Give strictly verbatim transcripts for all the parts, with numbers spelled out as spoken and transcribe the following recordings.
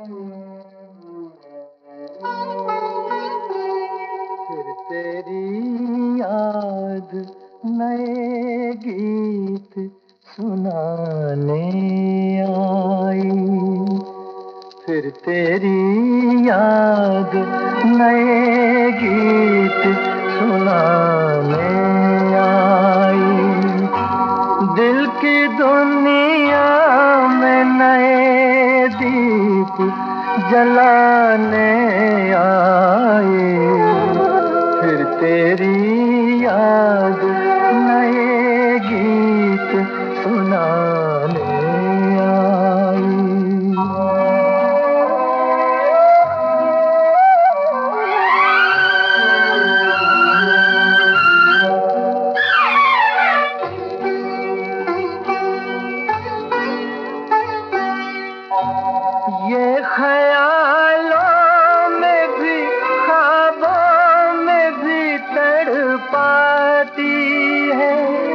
फिर तेरी याद नए गीत सुनाने आई, फिर तेरी याद नए गीत सुनाने आई। दिल की दुनिया में नए दीप जलाने आई, फिर तेरी याद नए गीत सुनाने आई। ये ख्यालों में भी ख्वाबों में भी तड़पाती है,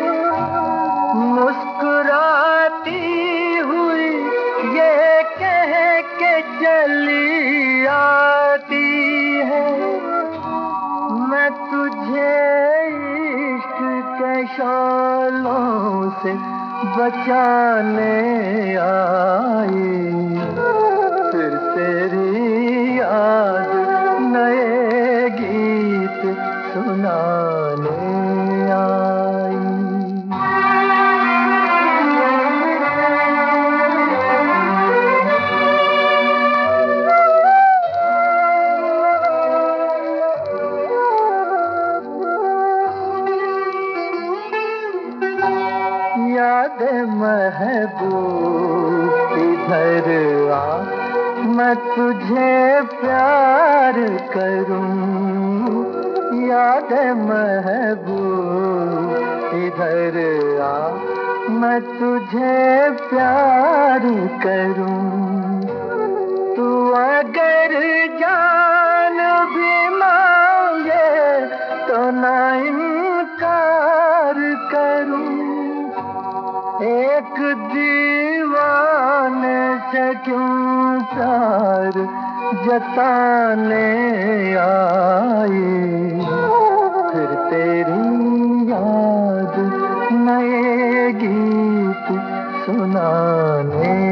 मुस्कुराती हुई ये कह के चली आती है, मैं तुझे इश्क के शोलों से बचाने आई, फिर तेरी याद नए गीत सुनाने आई। याद महबूब इधर आ, मैं तुझे प्यार करूं। याद महबूब इधर आ, मैं तुझे प्यार करूं। तू अगर जान भी मांगे तो ना इनकार करूं। एक दीवाने से क्यों प्यार जताने आई, फिर तेरी याद नए गीत सुनाने